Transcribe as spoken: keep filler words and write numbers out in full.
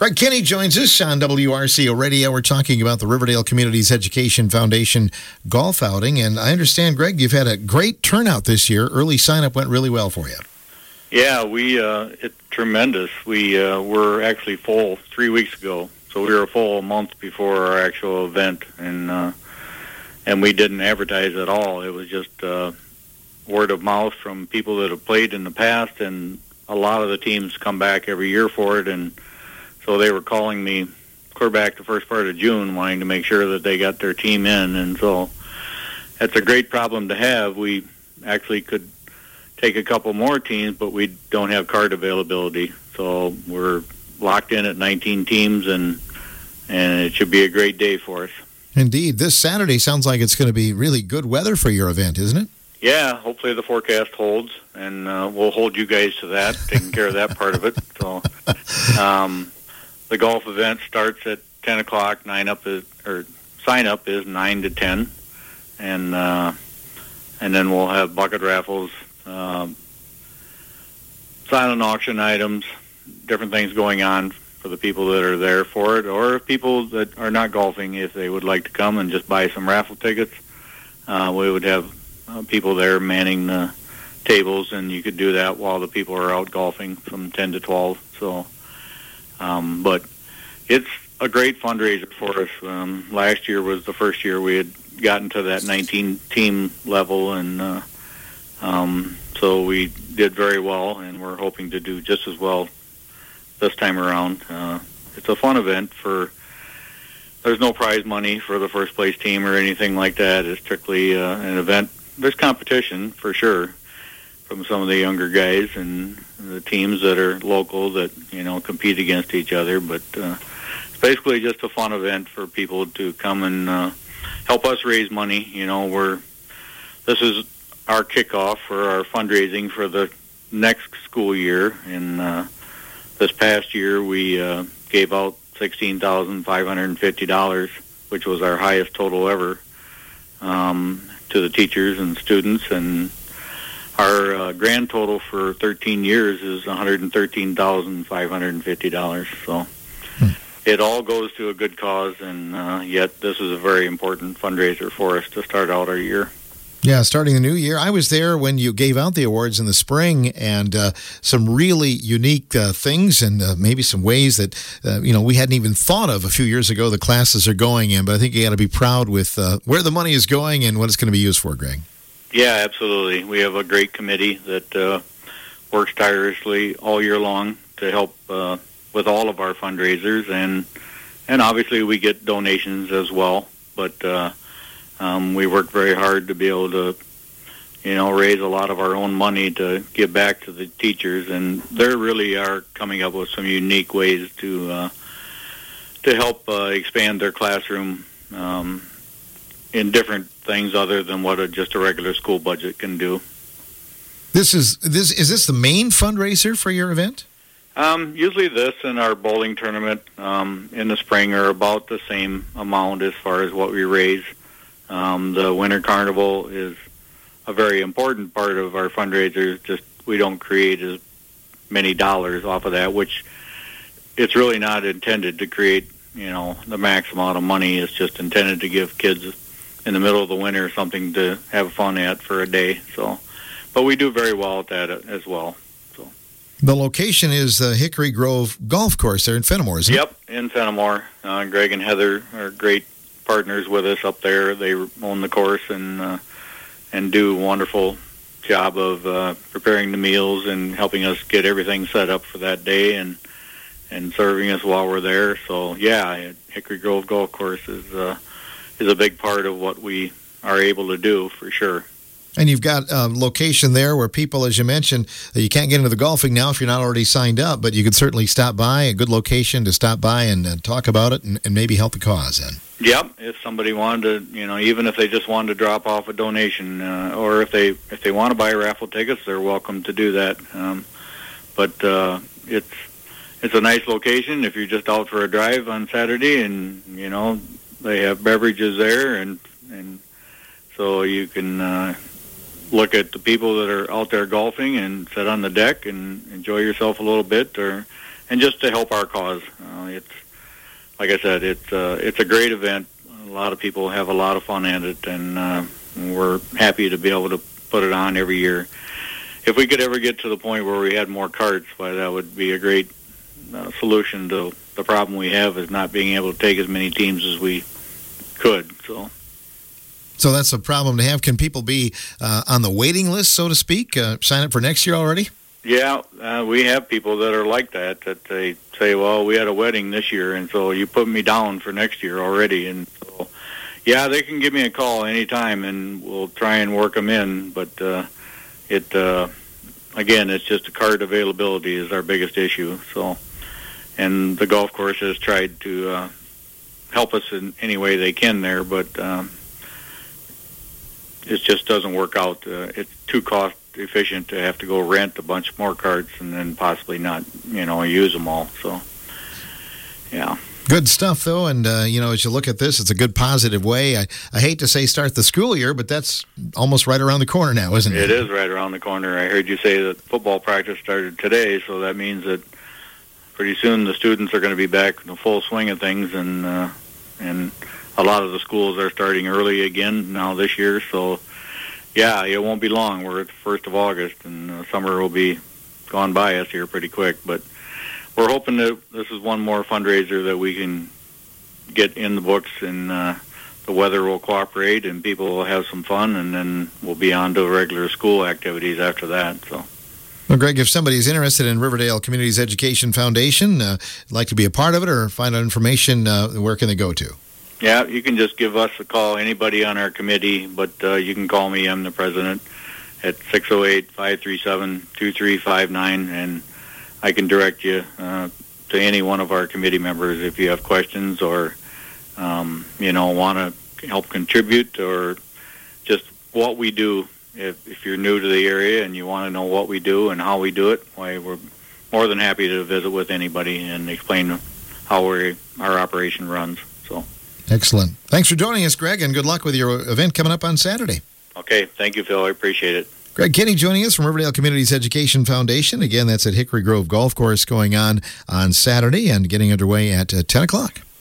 Greg Kinney joins us on W R C O Radio. We're talking about the Riverdale Communities Education Foundation golf outing. And I understand, Greg, you've had a great turnout this year. Early sign-up went really well for you. Yeah, we uh, it's tremendous. We uh, were actually full three weeks ago. So we were full a month before our actual event. And, uh, and we didn't advertise at all. It was just uh, word of mouth from people that have played in the past. And a lot of the teams come back every year for it. And so they were calling me clear back the first part of June, wanting to make sure that they got their team in. And so that's a great problem to have. We actually could take a couple more teams, but we don't have card availability. So we're locked in at nineteen teams, and and it should be a great day for us. Indeed. This Saturday sounds like it's going to be really good weather for your event, isn't it? Yeah, hopefully the forecast holds, and uh, we'll hold you guys to that, taking care of that part of it. So um, the golf event starts at ten o'clock. Nine up is, or sign up is nine to ten, and uh, and then we'll have bucket raffles, um, silent auction items, different things going on for the people that are there for it, or people that are not golfing, if they would like to come and just buy some raffle tickets. Uh, we would have uh, people there manning the tables, and you could do that while the people are out golfing from ten to twelve. So, um, but it's a great fundraiser for us. Um, last year was the first year we had gotten to that nineteen team level, and uh, um, so we did very well, and we're hoping to do just as well this time around. Uh, it's a fun event. For there's no prize money for the first place team or anything like that. It's strictly uh, an event. There's competition for sure from some of the younger guys and the teams that are local that, you know, compete against each other. But uh, it's basically just a fun event for people to come and uh, help us raise money. You know, we're this is our kickoff for our fundraising for the next school year. And uh, this past year we uh, gave out sixteen thousand five hundred fifty dollars, which was our highest total ever, um, to the teachers and students. And our uh, grand total for thirteen years is one hundred thirteen thousand five hundred fifty dollars. So hmm. It all goes to a good cause, and uh, yet this is a very important fundraiser for us to start out our year. Yeah, starting the new year. I was there when you gave out the awards in the spring, and uh, some really unique uh, things, and uh, maybe some ways that uh, you know we hadn't even thought of a few years ago the classes are going in. But I think you got to be proud with uh, where the money is going and what it's going to be used for, Greg. Yeah, absolutely. We have a great committee that uh, works tirelessly all year long to help uh, with all of our fundraisers, and and obviously we get donations as well. But uh, um, we work very hard to be able to, you know, raise a lot of our own money to give back to the teachers, and they really are coming up with some unique ways to uh, to help uh, expand their classroom um, in different things other than what a, just a regular school budget can do. This is this is this the main fundraiser for your event? Um, usually this and our bowling tournament um, in the spring are about the same amount as far as what we raise. Um, the Winter Carnival is a very important part of our fundraisers. Just we don't create as many dollars off of that, which it's really not intended to create, you know, the max amount of money. It's just intended to give kids in the middle of the winter something to have fun at for a day. So, but we do very well at that as well. So, the location is the Hickory Grove Golf Course there in Fenimore, isn't yep, it? Yep, in Fenimore. Uh, Greg and Heather are great partners with us up there. They own the course and uh, and do a wonderful job of uh, preparing the meals and helping us get everything set up for that day, and and serving us while we're there. So yeah, Hickory Grove Golf Course is uh, is a big part of what we are able to do for sure. And you've got a location there where people, as you mentioned, you can't get into the golfing now if you're not already signed up, but you could certainly stop by, a good location to stop by and uh, talk about it and, and maybe help the cause then. Yep, if somebody wanted to, you know, even if they just wanted to drop off a donation, uh, or if they if they want to buy raffle tickets, they're welcome to do that. Um, but uh, it's it's a nice location if you're just out for a drive on Saturday, and you know they have beverages there, and and so you can uh, look at the people that are out there golfing and sit on the deck and enjoy yourself a little bit, or and just to help our cause. Uh, it's like I said, it's uh, it's a great event. A lot of people have a lot of fun at it, and uh, we're happy to be able to put it on every year. If we could ever get to the point where we had more carts, why that would be a great uh, solution to the problem we have is not being able to take as many teams as we could. So. So that's a problem to have. Can people be uh, on the waiting list, so to speak, uh, sign up for next year already? Yeah, uh, we have people that are like that, that they say, well, we had a wedding this year, and so you put me down for next year already. And so, yeah, they can give me a call anytime, and we'll try and work them in. But uh, it, uh, again, it's just the cart availability is our biggest issue. So, and the golf course has tried to uh, help us in any way they can there, but um, it just doesn't work out. Uh, it's too cost efficient to have to go rent a bunch more carts and then possibly not, you know, use them all. So, yeah. Good stuff, though, and, uh, you know, as you look at this, it's a good positive way. I, I hate to say start the school year, but that's almost right around the corner now, isn't it? It is right around the corner. I heard you say that football practice started today, so that means that pretty soon the students are going to be back in the full swing of things, and uh, and a lot of the schools are starting early again now this year, so yeah, it won't be long. We're at the first of August, and uh, summer will be gone by us here pretty quick. But we're hoping that this is one more fundraiser that we can get in the books, and uh, the weather will cooperate, and people will have some fun, and then we'll be on to regular school activities after that. So. Well, Greg, if somebody's interested in Riverdale Communities Education Foundation, uh, like to be a part of it or find out information, uh, where can they go to? Yeah, you can just give us a call, anybody on our committee, but uh, you can call me, I'm the president, at six oh eight, five three seven, two three five nine, and I can direct you uh, to any one of our committee members if you have questions or, um, you know, want to help contribute or just what we do. If, if you're new to the area and you want to know what we do and how we do it, why we're more than happy to visit with anybody and explain how we our operation runs. So. Excellent. Thanks for joining us, Greg, and good luck with your event coming up on Saturday. Okay. Thank you, Phil. I appreciate it. Greg Kinney joining us from Riverdale Communities Education Foundation. Again, that's at Hickory Grove Golf Course going on on Saturday and getting underway at uh, ten o'clock.